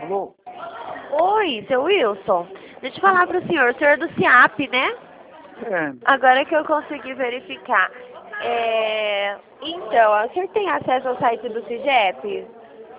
Alô? Oi, seu Wilson. Deixa eu falar para o senhor é do CIAP, né? É. Agora que eu consegui verificar. Então, o senhor tem acesso ao site do CIGEP?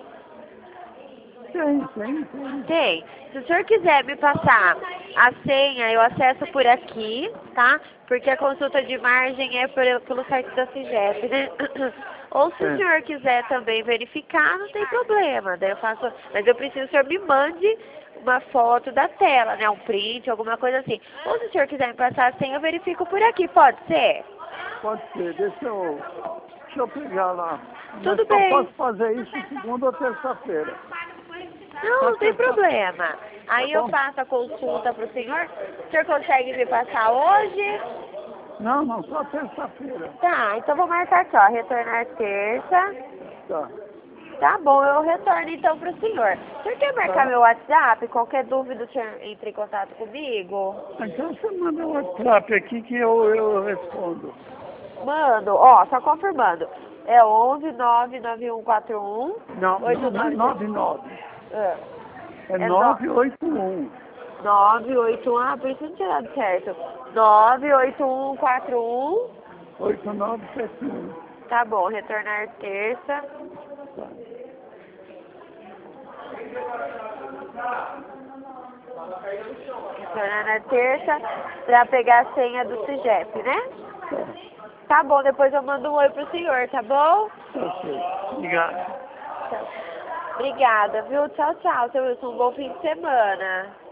Tem. Tem. Se o senhor quiser me passar a senha, eu acesso por aqui, tá? Porque a consulta de margem é pelo site da CIGEP, né? Ou se o senhor quiser também verificar, não tem problema. Daí eu faço, mas eu preciso que o senhor me mande uma foto da tela, né? Um print, alguma coisa assim. Ou se o senhor quiser me passar a senha, eu verifico por aqui, pode ser? Pode ser, deixa eu pegar lá. Mas Tudo só bem. posso fazer isso segunda ou terça-feira. Não tem problema. Aí eu Bom, faço a consulta para o senhor. O senhor consegue me passar hoje? não, só terça-feira. Tá, então vou marcar aqui, ó. Retornar terça. Tá. Tá bom, eu retorno então pro senhor. O senhor quer marcar Tá. meu WhatsApp? Qualquer dúvida o senhor entre em contato comigo? Então você manda um WhatsApp aqui que eu respondo. Mando, ó, só confirmando. É 11 99141 Não, não é 89. 99. É, É é 981. 981, por isso não tinha dado certo. 98141. 8971. Tá bom, retornar terça. Tá. Retornar na terça pra pegar a senha do CIGEP, né? Tá bom, depois eu mando um oi pro senhor, tá bom? Tá certo. Obrigado. Obrigada, viu? Tchau, tchau, seu Wilson. Um bom fim de semana.